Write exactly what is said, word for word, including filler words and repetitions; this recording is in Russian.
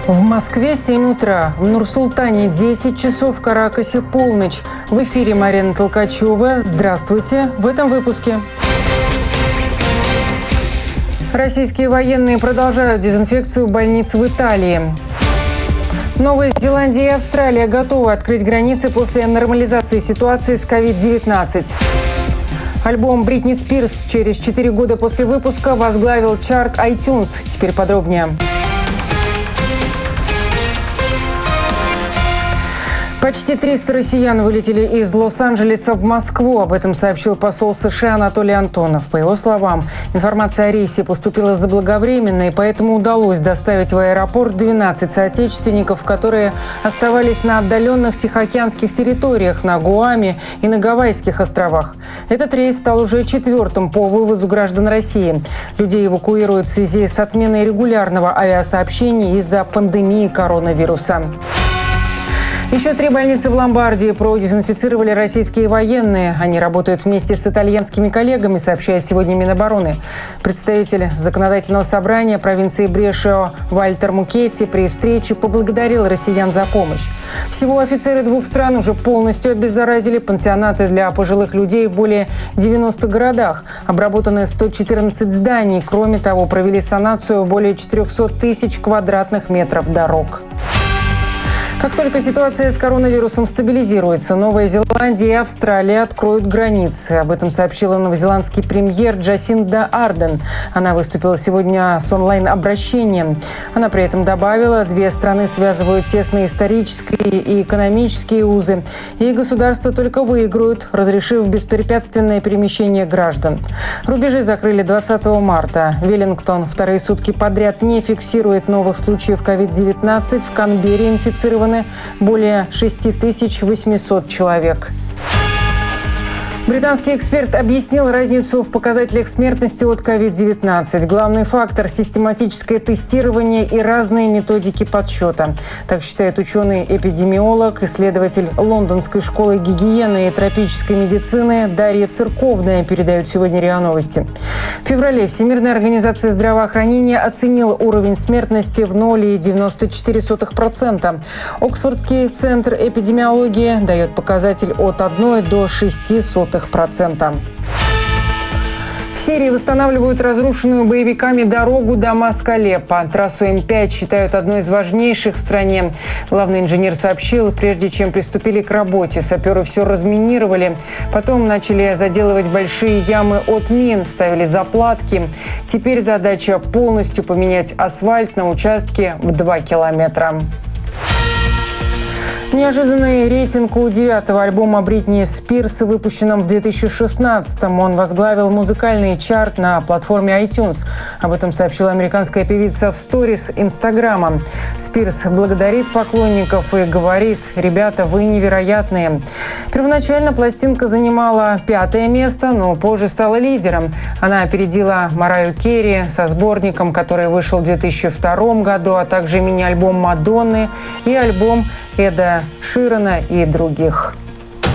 В Москве семь утра, в Нур-Султане десять часов, в Каракасе полночь. В эфире Марина Толкачева. Здравствуйте. В этом выпуске. Российские военные продолжают дезинфекцию больниц в Италии. Новая Зеландия и Австралия готовы открыть границы после нормализации ситуации с ковид девятнадцать. Альбом Бритни Спирс через четыре года после выпуска возглавил чарт iTunes. Теперь подробнее. Почти триста россиян вылетели из Лос-Анджелеса в Москву. Об этом сообщил посол США Анатолий Антонов. По его словам, информация о рейсе поступила заблаговременно, и поэтому удалось доставить в аэропорт двенадцать соотечественников, которые оставались на отдаленных тихоокеанских территориях, на Гуаме и на Гавайских островах. Этот рейс стал уже четвертым по вывозу граждан России. Людей эвакуируют в связи с отменой регулярного авиасообщения из-за пандемии коронавируса. Еще три больницы в Ломбардии продезинфицировали российские военные. Они работают вместе с итальянскими коллегами, сообщает сегодня Минобороны. Представитель законодательного собрания провинции Брешио Вальтер Мукетти при встрече поблагодарил россиян за помощь. Всего офицеры двух стран уже полностью обеззаразили пансионаты для пожилых людей в более девяноста городах. Обработаны сто четырнадцать зданий. Кроме того, провели санацию более четырехсот тысяч квадратных метров дорог. Как только ситуация с коронавирусом стабилизируется, Новая Зеландия и Австралия откроют границы. Об этом сообщила новозеландский премьер Джасинда Ардерн. Она выступила сегодня с онлайн-обращением. Она при этом добавила, две страны связывают тесные исторические и экономические узы. И государства только выиграют, разрешив беспрепятственное перемещение граждан. Рубежи закрыли двадцатого марта. Веллингтон вторые сутки подряд не фиксирует новых случаев ковид девятнадцать. В Канберре инфицированы более шесть тысяч восемьсот человек. Британский эксперт объяснил разницу в показателях смертности от ковид девятнадцать. Главный фактор – систематическое тестирование и разные методики подсчета. Так считает ученый-эпидемиолог, исследователь Лондонской школы гигиены и тропической медицины Дарья Церковная, передают сегодня РИА Новости. В феврале Всемирная организация здравоохранения оценила уровень смертности в ноль целых девяносто четыре сотых процента. Оксфордский центр эпидемиологии дает показатель от одной до шести сотых процента. В Сирии восстанавливают разрушенную боевиками дорогу Дамаск-Алеппо. Трассу М пять считают одной из важнейших в стране. Главный инженер сообщил, прежде чем приступили к работе, саперы все разминировали. Потом начали заделывать большие ямы от мин, ставили заплатки. Теперь задача полностью поменять асфальт на участке в два километра. Неожиданный рейтинг у девятого альбома Бритни Спирс, выпущенном в две тысячи шестнадцатом. Он возглавил музыкальный чарт на платформе iTunes. Об этом сообщила американская певица в сторис Инстаграма. Спирс благодарит поклонников и говорит: «Ребята, вы невероятные». Первоначально пластинка занимала пятое место, но позже стала лидером. Она опередила Марайю Керри со сборником, который вышел в две тысячи втором году, а также мини-альбом Мадонны и альбом Эда Ширана и других.